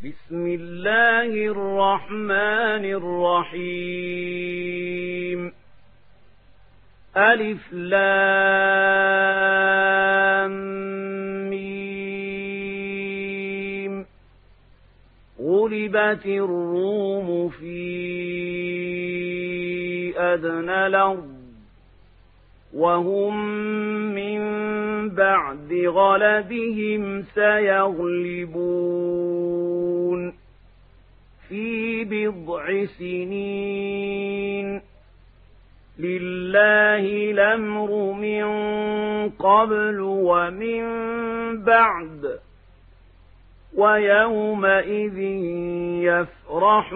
بسم الله الرحمن الرحيم ألف لام ميم غلبت الروم في أدنى الأرض وهم من بعد غلبهم سيغلبون في بضع سنين لله الأمر من قبل ومن بعد ويومئذ يفرح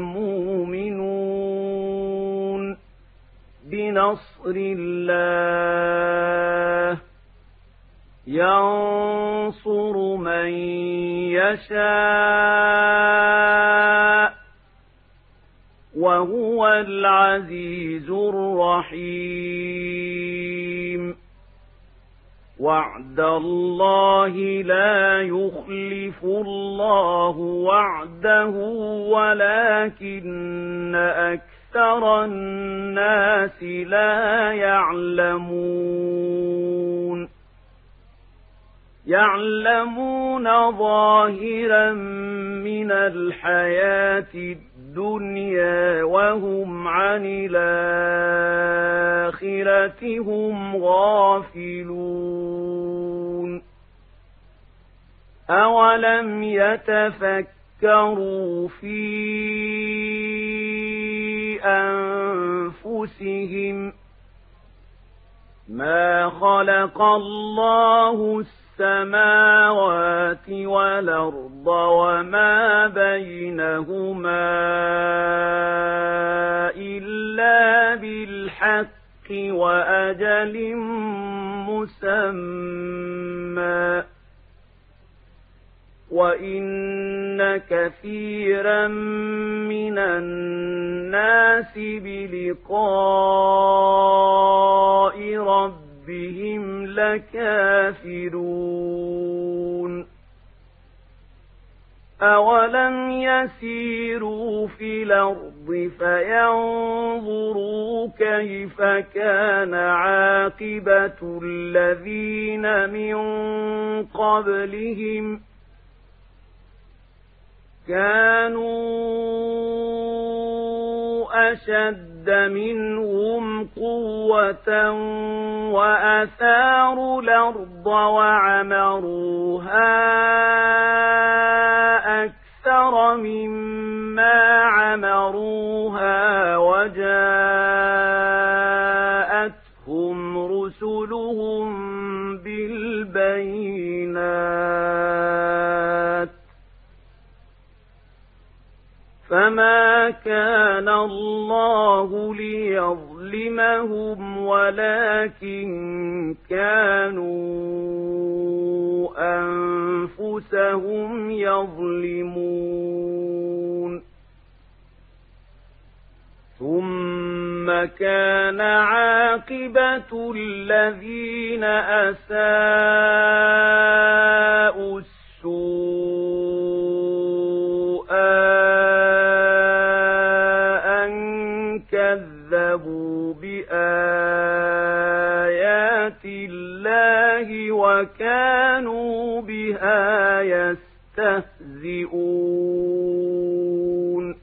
المؤمنون بنصر الله ينصر من يشاء وهو العزيز الرحيم وعد الله لا يخلف الله وعده ولكن أكثر الناس لا يعلمون ظاهرا من الحياة الدنيا وهم عن الآخرة هم غافلون أولم يتفكروا في أنفسهم ما خلق الله السماوات والأرض وما بينهما إلا بالحق وأجل مسمى وإن كثيرا من الناس بلقاء ربهم لكافرون أولم يسيروا في الأرض فينظروا كيف كان عاقبة الذين من قبلهم كانوا أشد منهم قوة وأثاروا الأرض وعمروها أكثر مما عمروها وجاءتهم رسلهم بالبينات فما كان الله ليظلمهم ولكن كانوا أنفسهم يظلمون ثم كان عاقبة الذين أساءوا السوء كذبوا بآيات الله وكانوا بها يستهزئون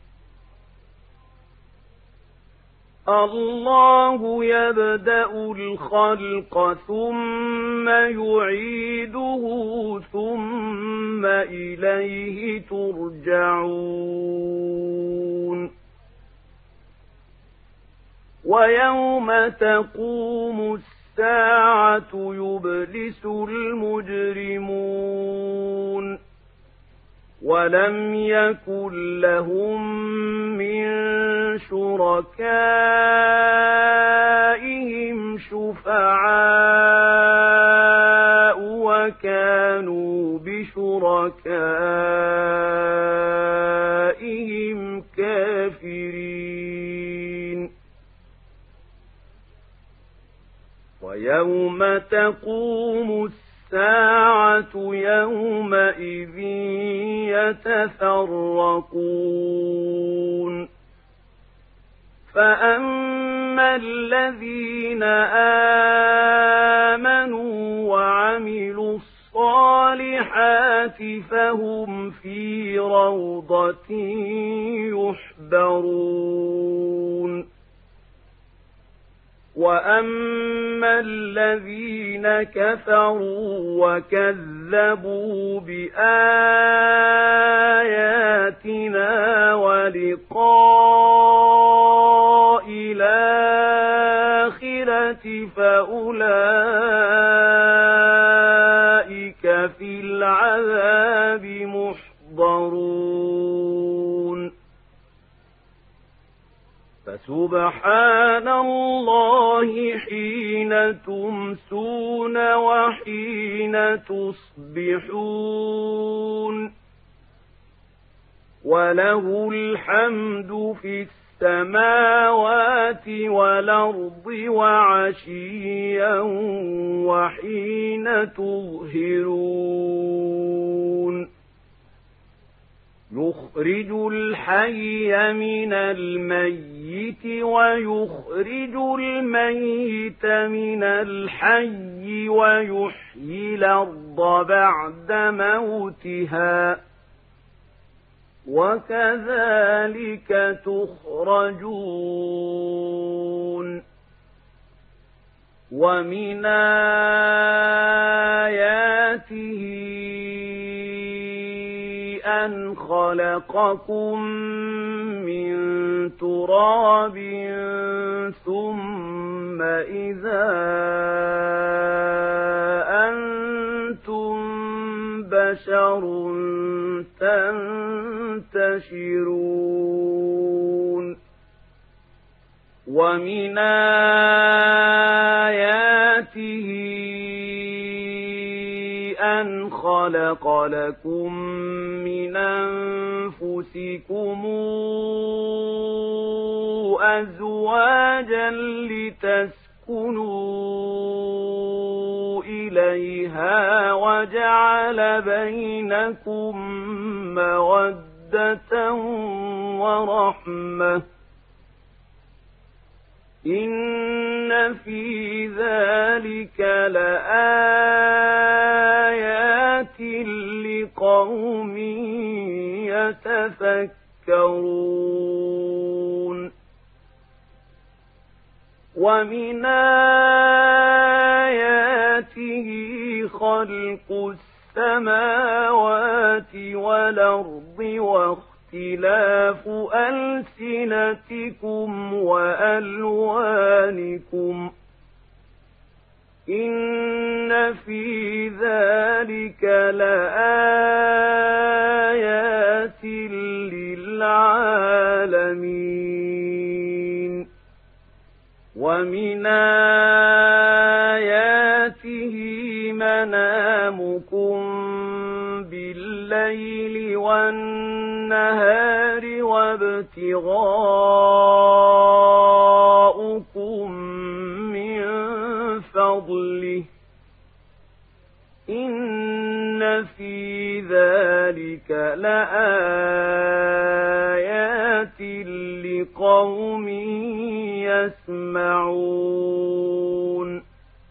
الله يبدأ الخلق ثم يعيده ثم إليه ترجعون ويوم تقوم الساعة يبلس المجرمون ولم يكن لهم من شركائهم شفعاء وكانوا بشركائهم كافرين ويوم تقوم السَّاعَةُ يَوْمَئِذٍ يَتَفَرَّقُونَ فَأَمَّا الَّذِينَ آمَنُوا وَعَمِلُوا الصَّالِحَاتِ فَهُمْ فِي رَوْضَةٍ يُحْبَرُونَ وَأَمَّا الَّذِينَ كَفَرُوا وَكَذَّبُوا بِآيَاتِنَا وَلِقَاءِ الْآخِرَةِ فَأُولَئِكَ فِي الْعَذَابِ مُحْضَرُونَ فَسُبْحَانَ اللَّهِ حِينَ تُمْسُونَ وَحِينَ تُصْبِحُونَ وَلَهُ الْحَمْدُ فِي السَّمَاوَاتِ وَالْأَرْضِ وَعَشِيًّا وَحِينَ تُظْهِرُونَ يُخْرِجُ الْحَيَّ مِنَ الْمَيِّتِ وَيُخْرِجُ الْمَيِّتَ مِنَ الْحَيِّ وَيُحْيِي الْأَرْضَ بَعْدَ مَوْتِهَا وَكَذَلِكَ تُخْرَجُونَ وَمِنْ آيَاتِهِ أَنْ خَلَقَكُم مِّن تُرَابٍ ثُمَّ إِذَا أَنتُم بَشَرٌ تَنتَشِرُونَ وَمِنْ آيَاتِهِ أَنْ خَلَقَ لَكُم مِّنْ أَنفُسِكُمْ أَزْوَاجًا لِتَسْكُنُوا إِلَيْهَا وَجَعَلَ بَيْنَكُم مَّوَدَّةً وَرَحْمَةً إِنَّ فِي ذَلِكَ لَآيَاتٍ لِقَوْمٍ يَتَفَكَّرُونَ وَمِنْ آيَاتِهِ خَلْقُ السَّمَاوَاتِ وَالْأَرْضِ واختلاف ألسنتكم وألوانكم إن في ذلك لآيات للعالمين ومن آياته منامكم بالليل والنهار وابتغاؤكم من فضله إن في ذلك لآيات لقوم يسمعون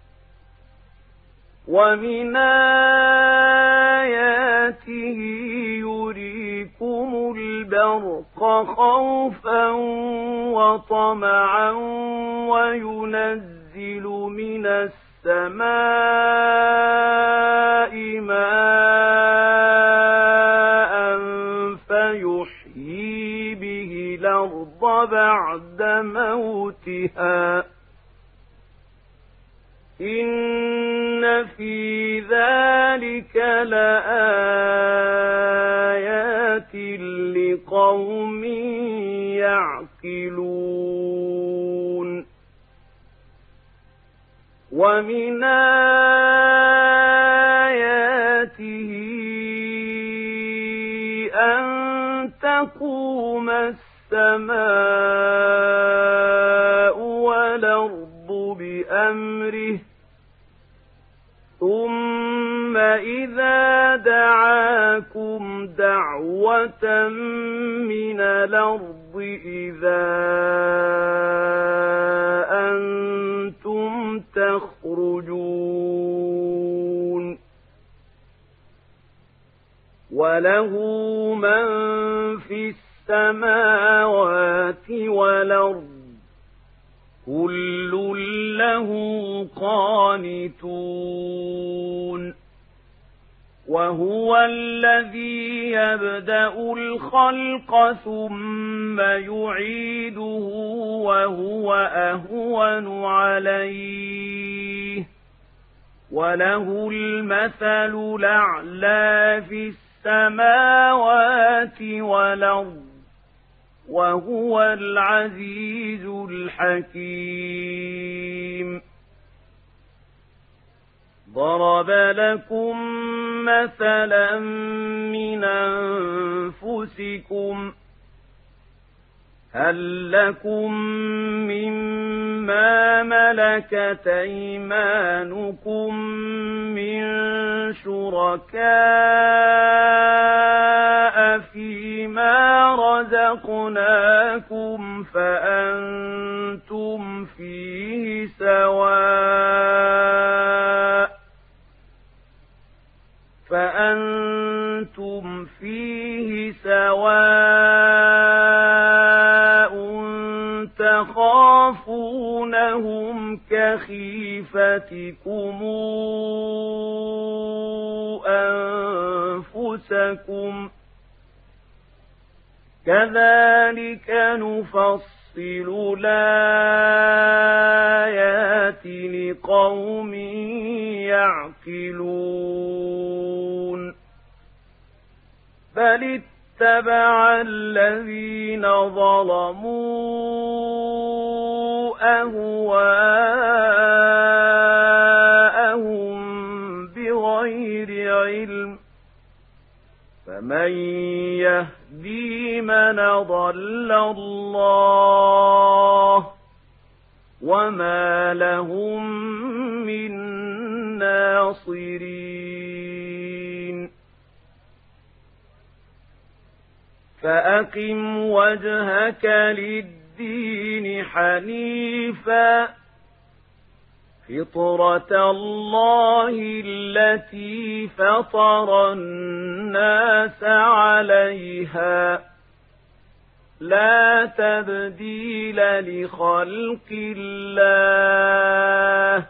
ومن آياته يريكم البرق خوفا وطمعا وينزل من السماء ماء فيحيي به الأرض بعد موتها إن في ذلك لآيات لقوم يعقلون ومن آياته أن تقوم السماء والأرض بأمره ثم إِذَا دَعَاكُمْ دَعْوَةً مِنَ الْأَرْضِ إِذَا أَنْتُمْ تَخْرُجُونَ وَلَهُ مَنْ فِي السَّمَاوَاتِ وَالْأَرْضِ كُلٌّ لَّهُ قَانِتُونَ وَهُوَ الَّذِي يَبْدَأُ الْخَلْقَ ثُمَّ يُعِيدُهُ وَهُوَ أَهْوَنُ عَلَيْهِ وَلَهُ الْمَثَلُ الْأَعْلَى فِي السَّمَاوَاتِ وَالْأَرْضِ وَهُوَ الْعَزِيزُ الْحَكِيمُ ضَرَبَ لَكُم مَّثَلًا مِّنْ أَنفُسِكُمْ هَل لَّكُم مِّمَّا مَلَكَتْ أَيْمَانُكُم مِّن شُرَكَاءَ فِيمَا رَزَقْنَاكُمْ فَأَنتُمْ فِيهِ سَوَاءٌ تَخَافُونَهُمْ كَخِيفَتِكُمْ أَنفُسَكُمْ كَذَلِكَ نُفَصِّلُ الْآيَاتِ لِقَوْمٍ يَعْقِلُونَ بَلِ اتَّبَعَ الَّذِينَ ظَلَمُوا أَهْوَاءَهُم بِغَيْرِ عِلْمٍ فَمَن يَهْدِي مَنْ أَضَلَّ اللَّهُ وَمَا لَهُم مِّن نَّاصِرِينَ فَأَقِمْ وَجْهَكَ لِلدِّينِ حَنِيفًا فِطْرَةَ اللَّهِ الَّتِي فَطَرَ النَّاسَ عَلَيْهَا لَا تَبْدِيلَ لِخَلْقِ اللَّهِ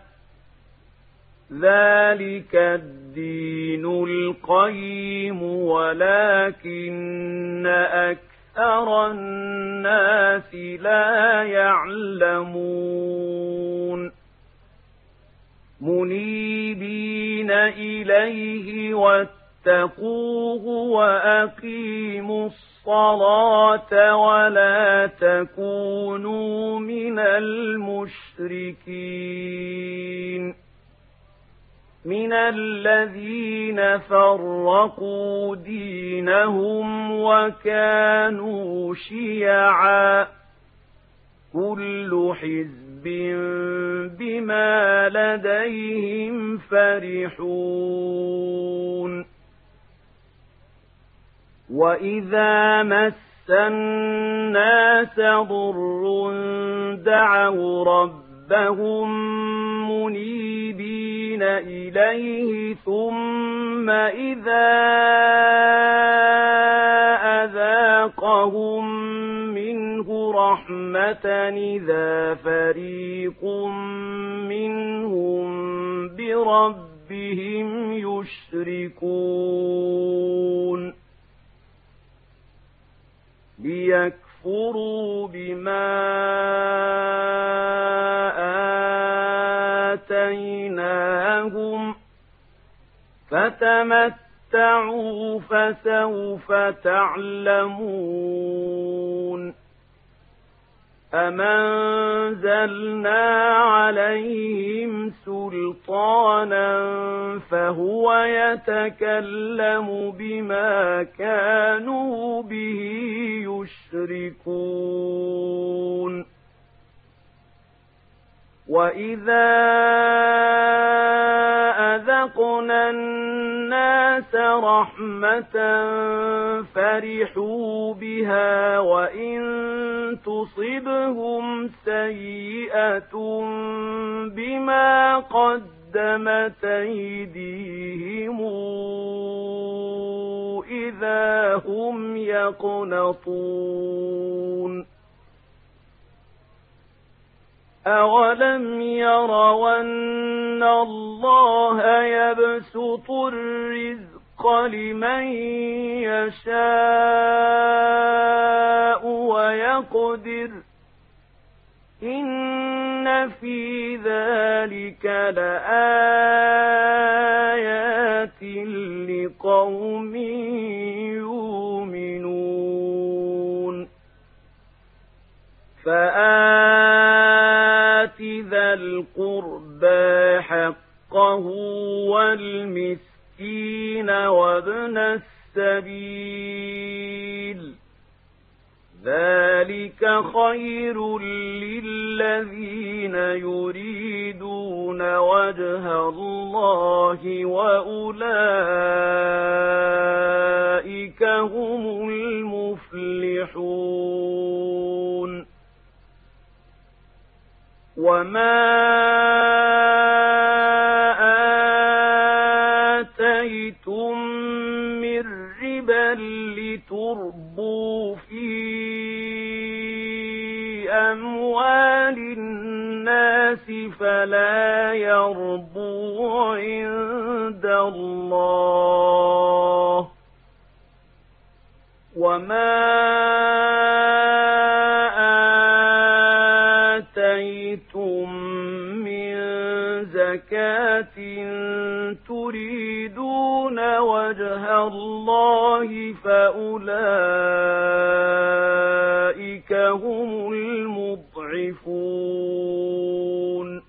ذَلِكَ الدِّينُ الْقَيِّمُ وَلَكِنَّ أَكْثَرَ النَّاسِ لَا يَعْلَمُونَ مُنِيبِينَ إِلَيْهِ وَاتَّقُوهُ وَأَقِيمُوا الصَّلَاةَ وَلَا تَكُونُوا مِنَ الْمُشْرِكِينَ مِنَ الَّذِينَ فَرَّقُوا دِينَهُمْ وَكَانُوا شِيَعًا كُلُّ حِزْبٍ بِمَا لَدَيْهِمْ فَرِحُونَ وَإِذَا مَسَّ النَّاسَ ضُرٌّ دَعَوْا رَبَّهُم مُّنِيبِينَ إِلَيْهِ ثُمَّ إِذَا أَذَاقَهُم مِّنْهُ رَحْمَةً إِذَا فَرِيقٌ مِّنْهُم بِرَبِّهِمْ يُشْرِكُونَ لِيَكْفُرُوا بِمَا آتَيْنَاهُمْ فَتَمَتَّعُوا فَسَوْفَ تَعْلَمُونَ أَمَنزَلْنَا عَلَيْهِمْ سُلْطَانًا فَهُوَ يَتَكَلَّمُ بِمَا كَانُوا بِهِ يُشْرِكُونَ وَإِذَا أَذَقْنَا النَّاسَ رحمة فرحوا بها وإن تصبهم سيئة بما قدمت أيديهم إذا هم يقنطون أولم يروا أن الله يبسط الرزق لمن يشاء ويقدر إن في ذلك لآيات لقوم يؤمنون فآت ذا القربى حقه والمسكين وابن السبيل ذلك خير للذين يريدون وجه الله وأولئك هم المفلحون وما آتيتم من ربا لتربوا في أموال الناس فلا يربو عند الله وما آتيتم من زكاة تريدون وجه الله فأولئك هم المضعفون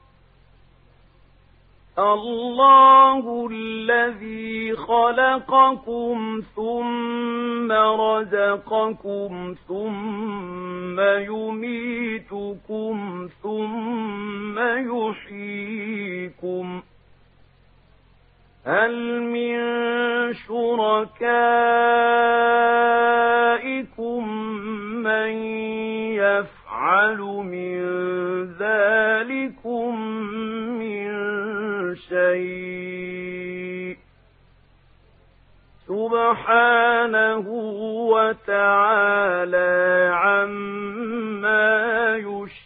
الله الذي خلقكم ثم رزقكم ثم يميتكم ثم يحييكم هل من شركائكم من يفعل من ذلكم من شيء سبحانه وتعالى عما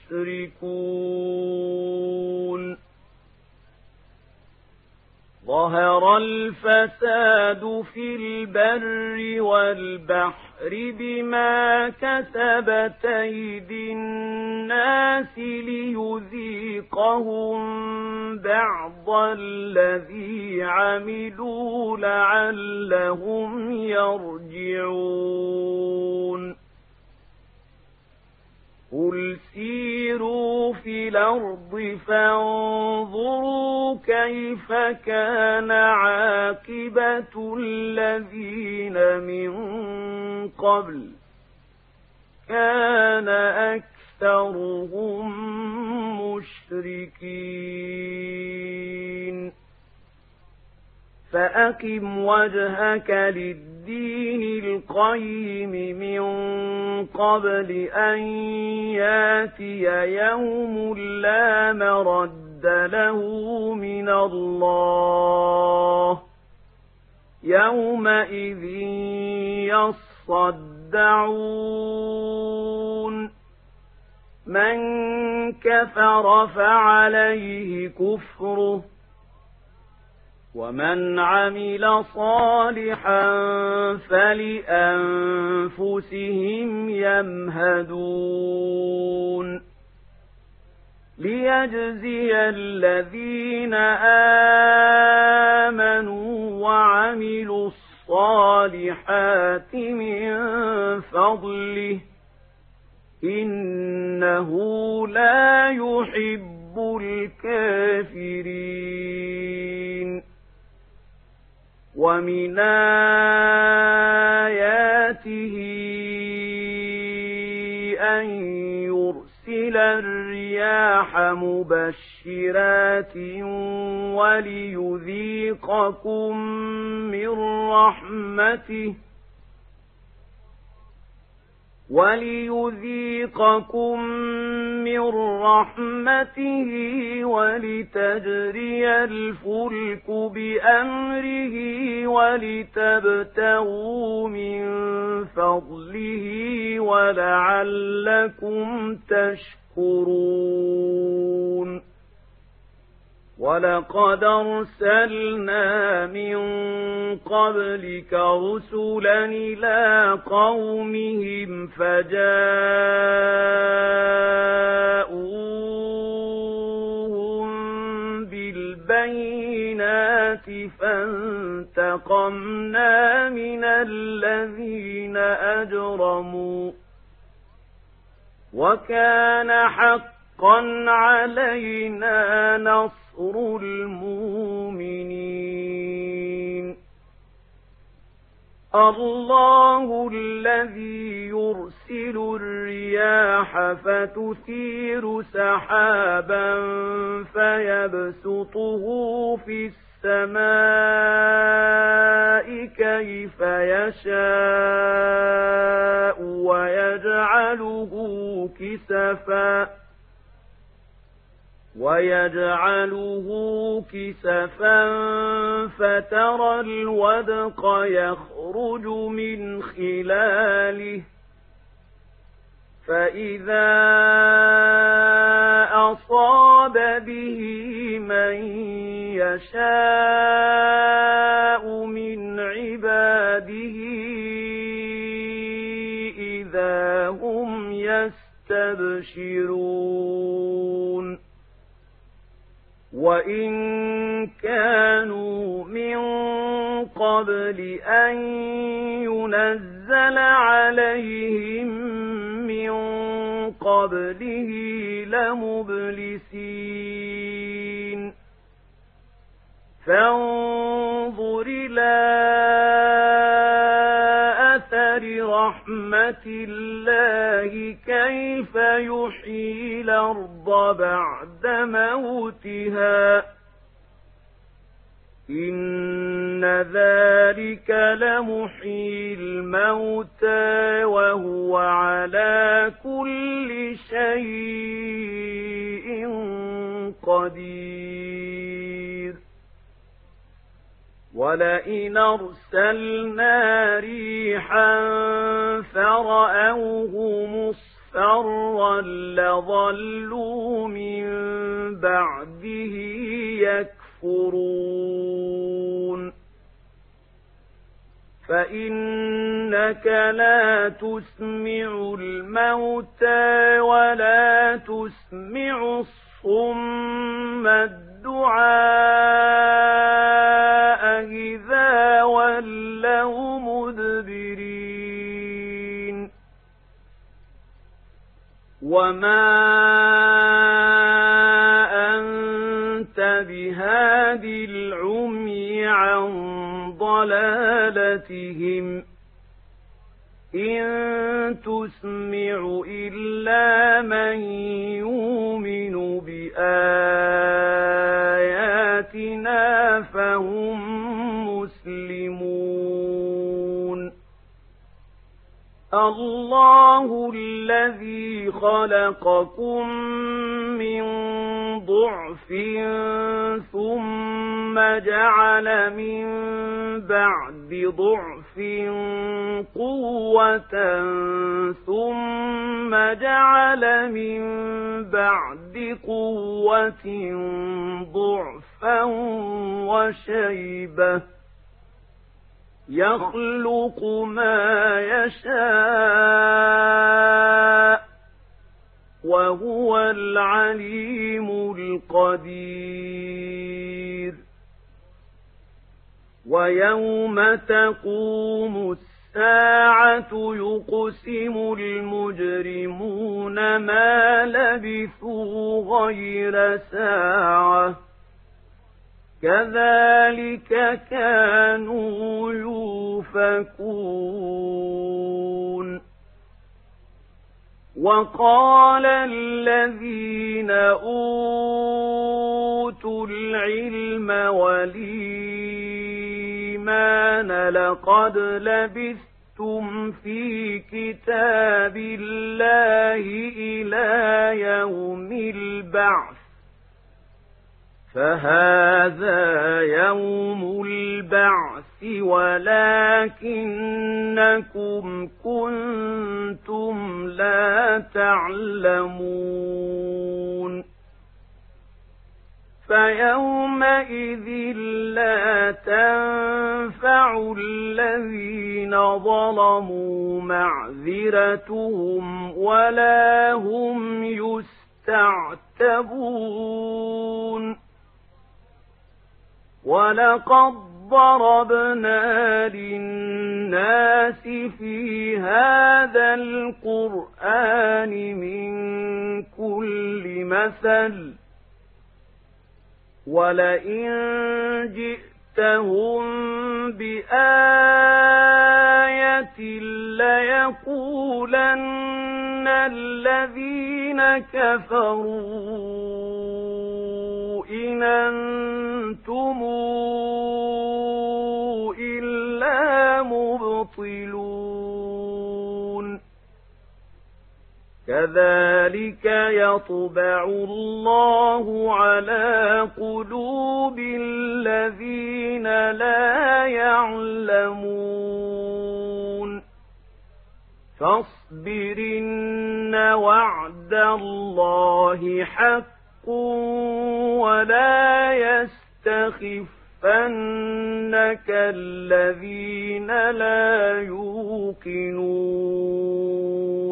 يشركون ظهر الفساد في البر والبحر بما كسبت أيدي الناس ليذيقهم بعض الذي عملوا لعلهم يرجعون قل سيروا في الأرض فانظروا كيف كان عاقبة الذين من قبل كان أكثرهم مشركين فأقم وجهك للدين القيم من قبل أن ياتي يوم لا مرد له من الله يومئذ يصدعون من كفر فعليه كفره ومن عمل صالحا فلأنفسهم يمهدون ليجزي الذين آمنوا وعملوا الصالحات من فضله إنه لا يحب الكافرين ومن آياته أن يرسل ليرسل الرياح مبشرات وليذيقكم من رحمته ولتجري الفلك بأمره ولتبتغوا من فضله ولعلكم تشكرون ولقد أرسلنا من قبلك رسلا إلى قومهم فجاءوهم بالبينات فانتقمنا من الذين أجرموا وكان حقا علينا نصر المؤمنين الله الذي يرسل الرياح فتثير سحابا فيبسطه في السماء كيف يشاء ويجعله كسفا فترى الودق يخرج من خلاله فإذا أصاب به من يشاء من عباده إذا هم يستبشرون وإن كانوا من قبل أن ينزل عليهم من قبله لمبلسين فانظر إلى أثر رحمة الله كيف يحيي الأرض بعد موتها إن ذلك لمحيي الموتى وهو على كل شيء قدير ولئن أرسلنا ريحا فرأوه مصفرا لظلوا من بعده يكفرون فإنك لا تسمع الموتى ولا تسمع الصم الدعاء إذا ولوا مدبرين وما أنت بهاد العمي عن ضلالتهم إن تسمع إلا من يؤمن بآياتنا فهم مسلمون الله الذي خلقكم من ضعف ثم جعل من بعد ضعف قوة ثم جعل من بعد قوة ضعفا وشيبة يخلق ما يشاء وهو العليم القدير ويوم تقوم الساعة يقسم المجرمون ما لبثوا غير ساعة كذلك كانوا يؤفكون وقال الذين أوتوا العلم والإيمان لقد لبثتم في كتاب الله إلى يوم البعث فهذا يوم البعث ولكنكم كنتم لا تعلمون فيومئذ لا تنفع الذين ظلموا معذرتهم ولا هم يستعتبون ولقد ضربنا للناس في هذا القرآن من كل مثل ولئن جئتهم بآية ليقولن الذين كفروا إن أنتم إلا مبطلون كذلك يطبع الله على قلوب الذين لا يعلمون فاصبر إن وعد الله حق ولا يستخفنك الذين لا يوقنون